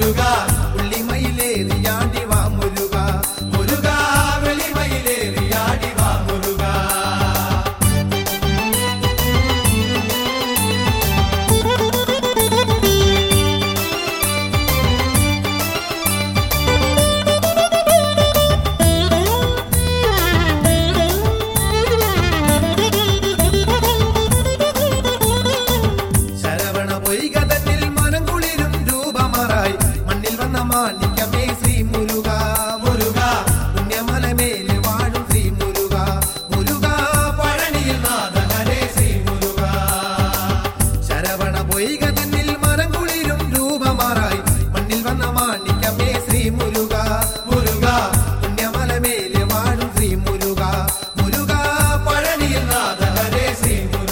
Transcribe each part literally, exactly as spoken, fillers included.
മുരുക ഉള്ളിമയിലേറിയാടി വാ മുരുക മുരുക വെളിമയിലേറിയാടി വാ മുരുക മാണിക്യമേ ശ്രീ മുരുക മുരുക പുണ്യമലമേൽ വാഴും ശ്രീ മുരുക മുരുക പഴനിയിൽ നാഥനേ ശ്രീ മുരുക ശരവണ പൊയ്ക തന്നിൽ മനം കുളിരും രൂപമാറായി മണ്ണിൽ വന്ന മാണിക്യമേ ശ്രീ മുരുക മുരുക പുണ്യമലമേൽ വാഴും ശ്രീ മുരുക മുരുക പഴനിയിൽ നാഥനേ ശ്രീ മുരുക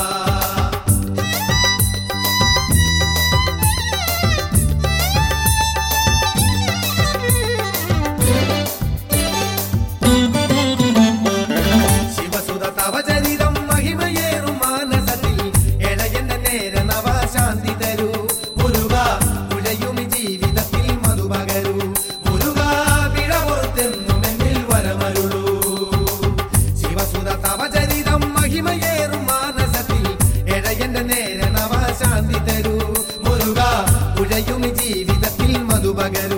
ശാന്തി തരൂ മുരുക ഉഴയും ജീവിതത്തിൽ മധുപകരൂ മുരുക പിഴ പുറത്തെന്നും എന്നിൽ വരമരുളൂ ശിവസുത തവചരിതം മഹിമയേറും മാനസത്തിൽ എഴയന്റെ നേരെ നവ ശാന്തി തരൂ മുരുക ഉഴയും ജീവിതത്തിൽ മധുപകരൂ